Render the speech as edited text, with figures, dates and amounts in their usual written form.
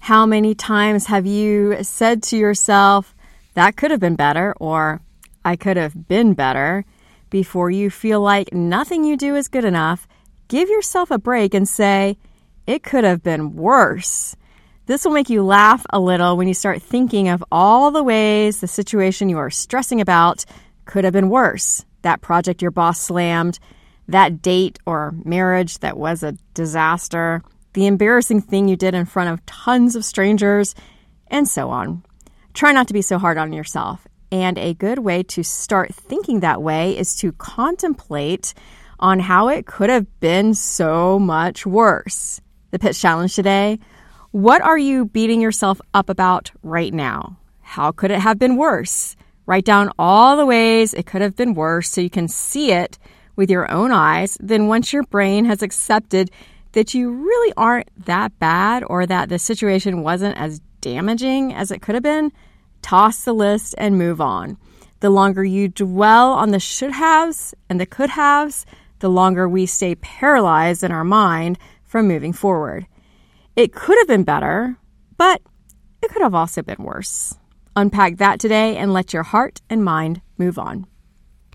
How many times have you said to yourself, that could have been better, or I could have been better? Before you feel like nothing you do is good enough, give yourself a break and say, it could have been worse. This will make you laugh a little when you start thinking of all the ways the situation you are stressing about could have been worse. That project your boss slammed, that date or marriage that was a disaster, the embarrassing thing you did in front of tons of strangers, and so on. Try not to be so hard on yourself. And a good way to start thinking that way is to contemplate on how it could have been so much worse. The pitch challenge today: what are you beating yourself up about right now? How could it have been worse? Write down all the ways it could have been worse so you can see it with your own eyes. Then once your brain has accepted that you really aren't that bad or that the situation wasn't as damaging as it could have been, toss the list and move on. The longer you dwell on the should-haves and the could-haves, the longer we stay paralyzed in our mind from moving forward. It could have been better, but it could have also been worse. Unpack that today and let your heart and mind move on.